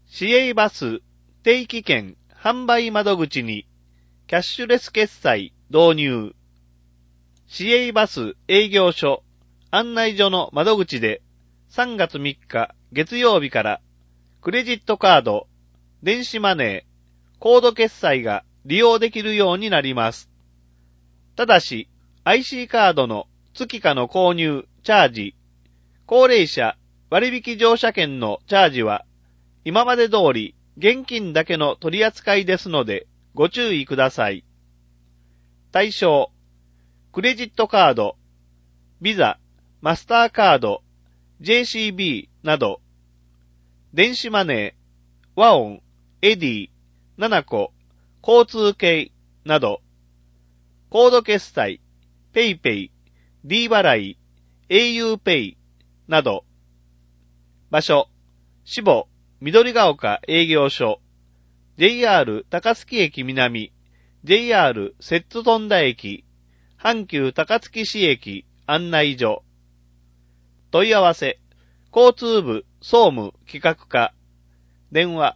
市営バス定期券販売窓口にキャッシュレス決済導入。市営バス営業所案内所の窓口で3月3日月曜日からクレジットカード、電子マネー、コード決済が利用できるようになります。ただし IC カードの月価の購入、チャージ、高齢者割引乗車券のチャージは今まで通り現金だけの取り扱いですのでご注意ください。対象、クレジットカード、ビザ、マスターカード、JCB など、電子マネー、ワオン、エディ、ナナコ、交通系など、コード決済、ペイペイ、D 払い、au ペイなど、場所、志保、緑ヶ丘営業所、JR 高槻駅南、JR 摂津富田駅、阪急高槻市駅案内所。問い合わせ、交通部総務企画課、電話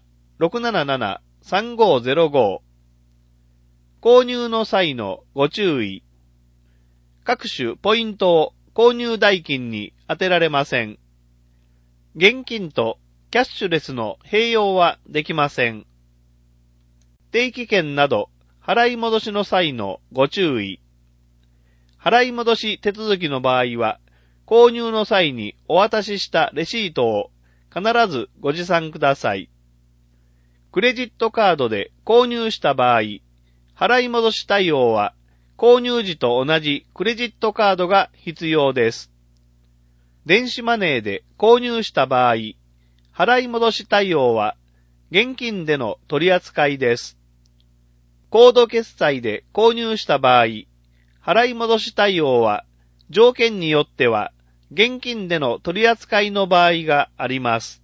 677-3505。購入の際のご注意。各種ポイントを購入代金に当てられません。現金とキャッシュレスの併用はできません。定期券など払い戻しの際のご注意。払い戻し手続きの場合は、購入の際にお渡ししたレシートを必ずご持参ください。クレジットカードで購入した場合、払い戻し対応は購入時と同じクレジットカードが必要です。電子マネーで購入した場合、払い戻し対応は現金での取り扱いです。コード決済で購入した場合、払い戻し対応は条件によっては現金での取り扱いの場合があります。